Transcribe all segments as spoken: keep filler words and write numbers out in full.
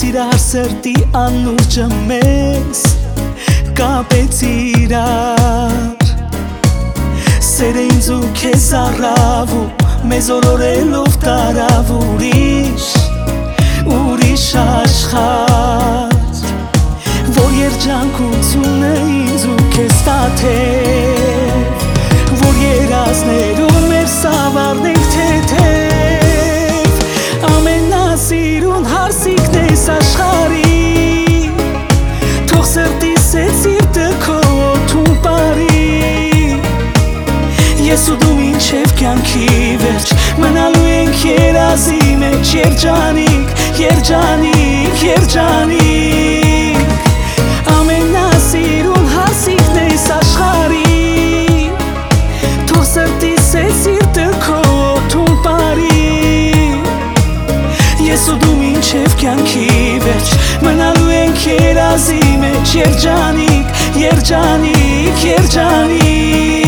իրար սրտի անուրջը մեզ կապեց իրար Սերը ինձ ու քեզ առավ ու մեզ օրորելով տարավ ուրիշ ուրիշ աշխարհ Որ երջանկությունը ինձ ու քեզ տաթև Որ երազներում մեր սավառնենք թեթև Ամենասիրուն հարսիկն ես աշխարհի Թող սրտիս հետ սիրտը քո օդում պարի Ես ու դու մինչև կյանքի վերջ Մնալու ենք երազի մեջ Երջանիկ, երջանիկ, երջանիկ Ամենասիրուն հարսիկն ես աշխարհի Թող սրտիս հետ սիրտը քո օդում պարի Ես ու դու մինչև կյանքի վերջ Մնալու ենք երազի մեջ Երջանիկ, երջանիկ, երջանիկ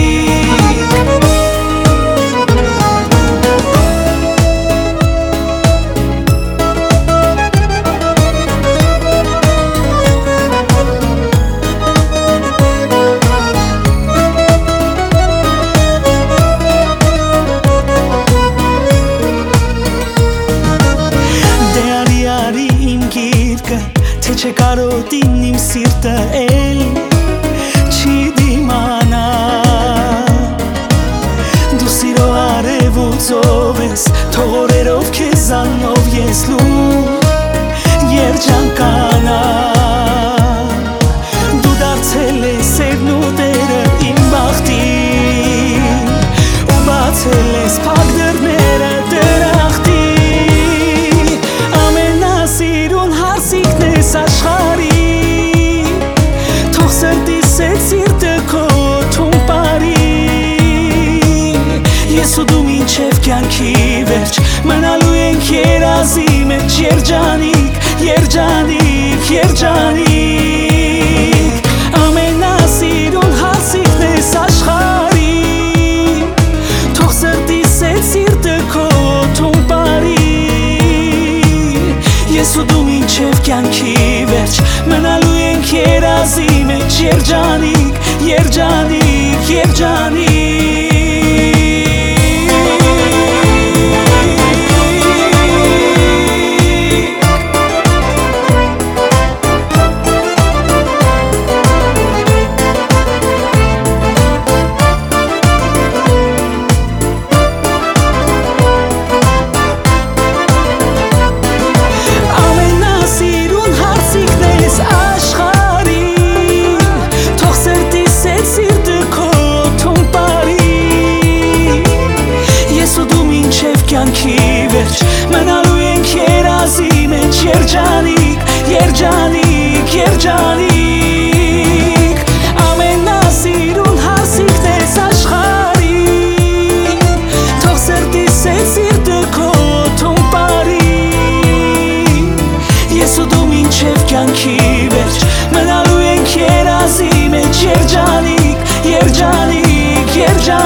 Թե չէ կարոտին իմ սիրտը էլ չի դիմանա Դու սիրո արևուծով ես Թող օրերով քեզանով ես լուր երջանկանա Դու դարձել ես սերն ու տերը իմ բախտին Ու բացել ես փակ դռները դրախտի Ամենասիրուն հարսիկն ես աշխարհի Թող սրտիս հետ սիրտը քո օդում պարի Ես ու դու մինչև կյանքի վերջ Մնալու ենք երազի մեջ Երջանիկ, երջանիկ, երջանիկ Ամենասիրուն հարսիկն ես աշխարհի Թող սրտիս հետ սիրտը քո օդում պարի Ես ու դու մինչև կյանքի վերջ Մնալու ենք երազի մեջ Երջանիկ, երջանիկ, երջանիկ կյանքի վերջ Մնալու ենք երազի մեջ Երջանիկ, երջանիկ, երջանիկ Ամենասիրուն հարսիկն ես աշխարհի Թող սրտիս հետ սիրտը քո օդում պարի Ես ու դու մինչև կյանքի վերջ Մնալու ենք երազի մեջ Երջանիկ, երջանիկ, երջանիկ